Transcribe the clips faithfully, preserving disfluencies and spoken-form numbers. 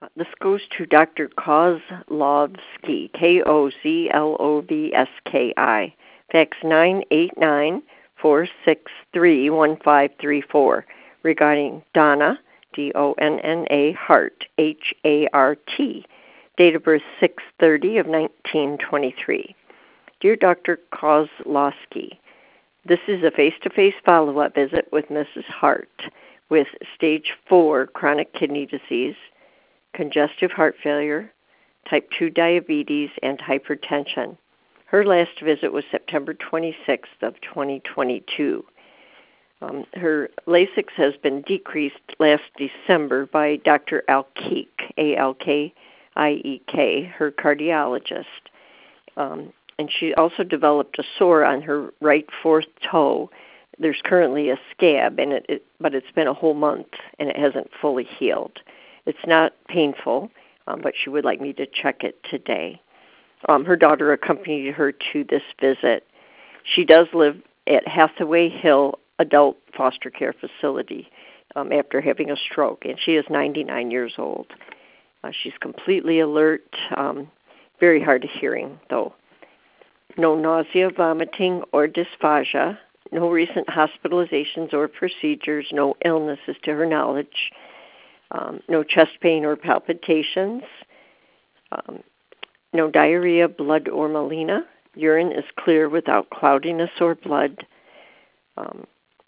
This goes to Doctor Kozlovsky, K O Z L O V S K I, fax nine eight nine, four six three, one five three four, regarding Donna, D O N N A, Hart, H A R T, date of birth six thirty of nineteen twenty-three. Dear Doctor Kozlowski, this is a face-to-face follow-up visit with Missus Hart with stage four chronic kidney disease, congestive heart failure, type two diabetes, and hypertension. Her last visit was September twenty-sixth of twenty twenty-two. Um, her Lasix has been decreased last December by Doctor Alkeek, A L K I E K, her cardiologist. Um, and she also developed a sore on her right fourth toe. There's currently a scab, and it, it, but it's been a whole month, and it hasn't fully healed. It's not painful, um, but she would like me to check it today. Um, her daughter accompanied her to this visit. She does live at Hathaway Hill Adult Foster Care Facility um, after having a stroke, and she is ninety-nine years old. Uh, she's completely alert, um, very hard of hearing, though. No nausea, vomiting, or dysphagia. No recent hospitalizations or procedures. No illnesses to her knowledge. Um, no chest pain or palpitations, um, no diarrhea, blood, or melena. Urine is clear without cloudiness or blood. Um,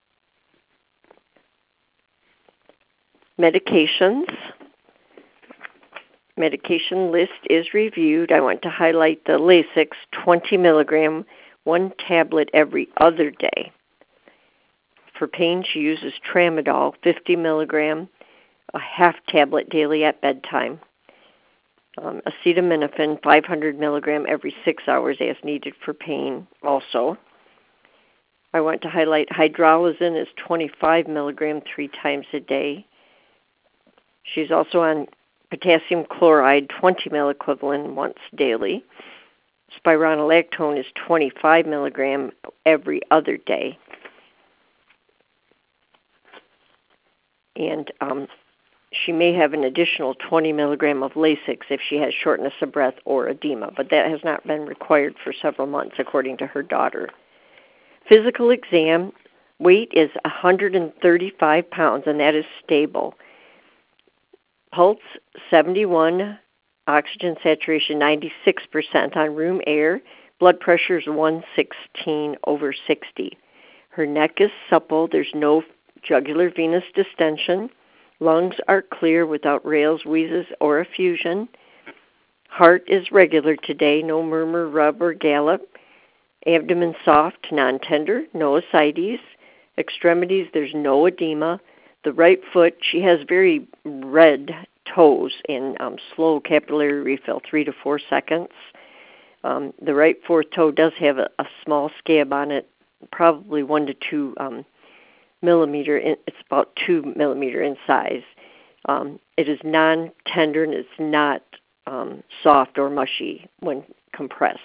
medications. Medication list is reviewed. I want to highlight the Lasix twenty milligram, one tablet every other day. For pain, she uses Tramadol fifty milligram, a half tablet daily at bedtime. Um, acetaminophen, five hundred milligram every six hours as needed for pain also. I want to highlight hydralazine is twenty-five milligram three times a day. She's also on potassium chloride, twenty milliequivalent once daily. Spironolactone is twenty-five milligram every other day. And um, she may have an additional twenty milligram of Lasix if she has shortness of breath or edema, but that has not been required for several months, according to her daughter. Physical exam, weight is one hundred thirty-five pounds, and that is stable. Pulse, seventy-one, oxygen saturation, ninety-six percent on room air. Blood pressure is one sixteen over sixty. Her neck is supple. There's no jugular venous distension. Lungs are clear without rales, wheezes, or effusion. Heart is regular today, no murmur, rub, or gallop. Abdomen soft, non-tender, no ascites. Extremities, there's no edema. The right foot, she has very red toes in um, slow capillary refill, three to four seconds. Um, the right fourth toe does have a, a small scab on it, probably one to two um, millimeter. In, it's about two millimeter in size. Um, it is non-tender and it's not um, soft or mushy when compressed.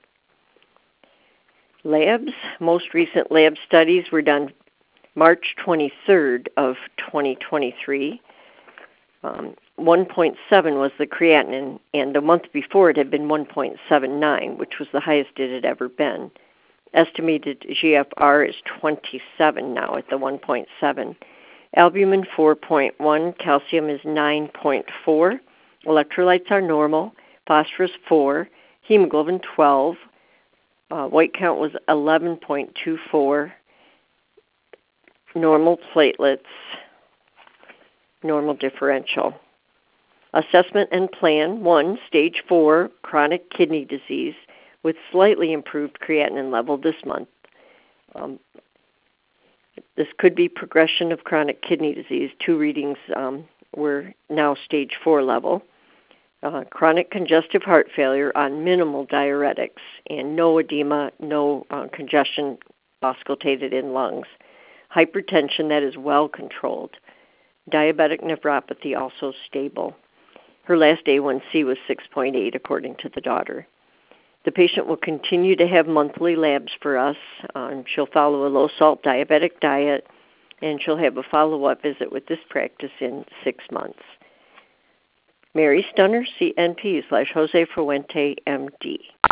Labs, most recent lab studies were done March twenty-third of twenty twenty-three. Um, one point seven was the creatinine, and the month before it had been one point seven nine, which was the highest it had ever been. Estimated G F R is twenty-seven now at the one point seven. Albumin four point one, calcium is nine point four, electrolytes are normal, phosphorus four, hemoglobin twelve, uh, white count was eleven point two four, normal platelets, normal differential. Assessment and plan, one, stage four, chronic kidney disease with slightly improved creatinine level this month. Um, this could be progression of chronic kidney disease. Two readings um, were now stage four level. Uh, chronic congestive heart failure on minimal diuretics and no edema, no uh, congestion auscultated in lungs. Hypertension that is well controlled. Diabetic nephropathy also stable. Her last A one C was six point eight according to the daughter. The patient will continue to have monthly labs for us. Um, she'll follow a low-salt diabetic diet, and she'll have a follow-up visit with this practice in six months. Mary Stunner, C N P slash Jose Fuente, M D.